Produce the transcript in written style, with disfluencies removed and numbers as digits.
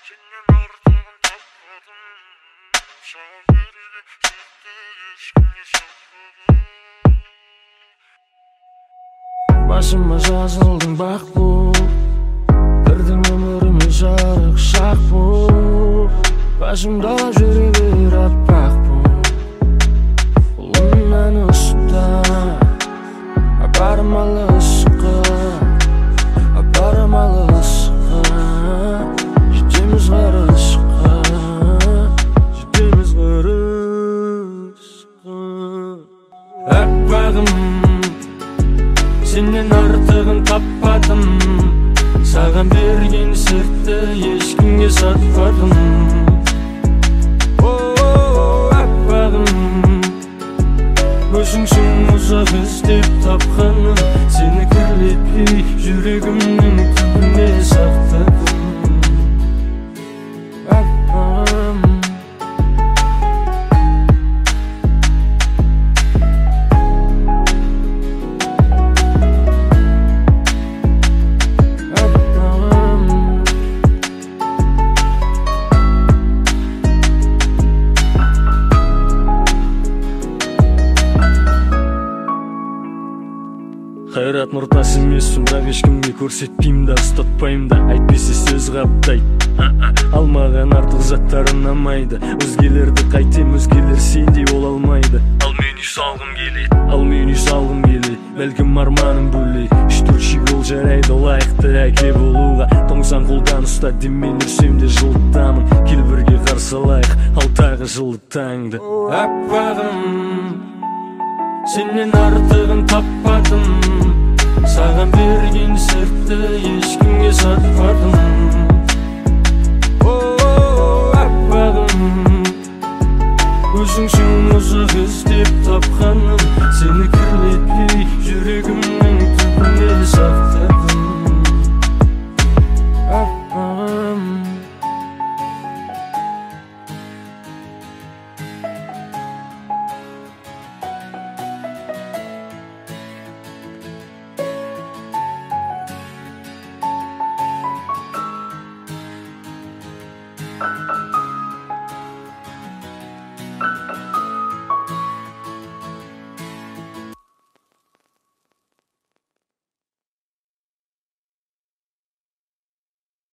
Başıma жазылдың бақ бұл, кірдің өміріме жарық шақ бұл. Başımda жүре бер аппақ бұл, ұлымнан ұста, апарым алысқа, апарым алысқа. Жетеміз ғарышқа, жетеміз ғарышқа. Аппағым, сенен артығын таппадым, саған берген сыртты ешкімге сатпадым. Аппағым, өзіңсің ұзақ іздеп тапқаным, сені кірлетпей жүрегімнің түбіне сақтадым. Аппағым, қайрат нұртас емеспін, бірақ ешкімге көрсетпеймін да, ұстатпаймын да, әйтпесе сөз қаптайды. Алмаған артық заттар ұнамайды, өзгелерді қайтем, өзгелер сендей бола алмайды. Ал мен үй салғым келеді, ал мен үй салғым келеді, бәлкім арманым бөлек. 3-4 жыл жарайды лайықты әке болуға, тоңсаң қолдан ұста демен үрсем де жылытамын. Кел бірге қарсылайық алдағы жылы таңды. Аппағым, сенен артығын таппадым, саған берген сыртты ешкімге сатпадым. Аппағым, өзіңсің ұзақ іздеп тапқаным, сені кірлетпей